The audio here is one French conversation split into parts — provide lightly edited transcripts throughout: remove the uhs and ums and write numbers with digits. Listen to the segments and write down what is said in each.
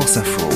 France Info.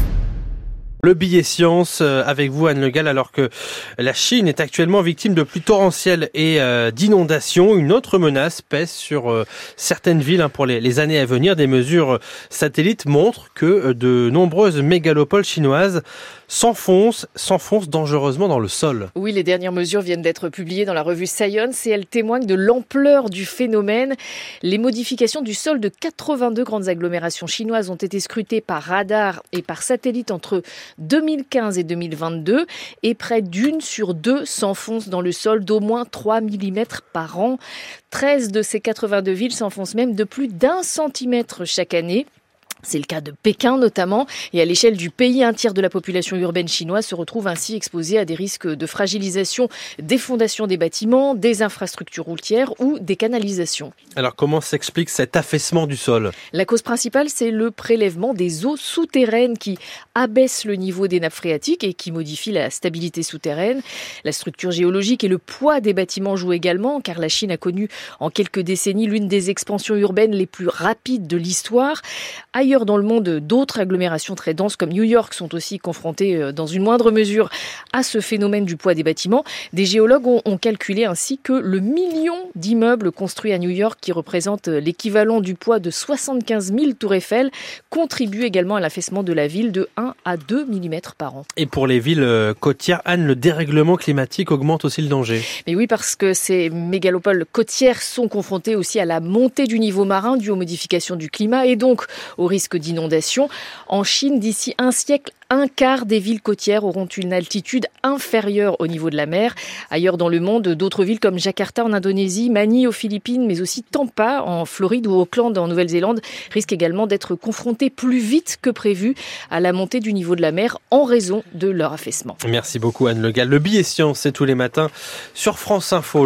Le billet science avec vous, Anne Le Gall, alors que la Chine est actuellement victime de pluies torrentielles et d'inondations. Une autre menace pèse sur certaines villes pour les années à venir. Des mesures satellites montrent que de nombreuses mégalopoles chinoises s'enfoncent dangereusement dans le sol. Oui, les dernières mesures viennent d'être publiées dans la revue Science et elles témoignent de l'ampleur du phénomène. Les modifications du sol de 82 grandes agglomérations chinoises ont été scrutées par radar et par satellite entre 2015 et 2022 et près d'une sur deux s'enfonce dans le sol d'au moins 3 mm par an. 13 de ces 82 villes s'enfoncent même de plus d'1 centimètre chaque année. C'est le cas de Pékin notamment, et à l'échelle du pays, un tiers de la population urbaine chinoise se retrouve ainsi exposée à des risques de fragilisation des fondations des bâtiments, des infrastructures routières ou des canalisations. Alors comment s'explique cet affaissement du sol ? La cause principale, c'est le prélèvement des eaux souterraines qui abaissent le niveau des nappes phréatiques et qui modifient la stabilité souterraine. La structure géologique et le poids des bâtiments jouent également, car la Chine a connu en quelques décennies l'une des expansions urbaines les plus rapides de l'histoire. Ailleurs dans le monde, d'autres agglomérations très denses comme New York sont aussi confrontées dans une moindre mesure à ce phénomène du poids des bâtiments. Des géologues ont calculé ainsi que le million d'immeubles construits à New York, qui représente l'équivalent du poids de 75 000 tours Eiffel, contribue également à l'affaissement de la ville de 1 à 2 mm par an. Et pour les villes côtières, Anne, le dérèglement climatique augmente aussi le danger. Mais oui, parce que ces mégalopoles côtières sont confrontées aussi à la montée du niveau marin due aux modifications du climat et donc au risque d'inondation. En Chine, d'ici un siècle, un quart des villes côtières auront une altitude inférieure au niveau de la mer. Ailleurs dans le monde, d'autres villes comme Jakarta en Indonésie, Manille aux Philippines, mais aussi Tampa en Floride ou Auckland en Nouvelle-Zélande risquent également d'être confrontées plus vite que prévu à la montée du niveau de la mer en raison de leur affaissement. Merci beaucoup, Anne Le Gall. Le billet science, c'est tous les matins sur France Info.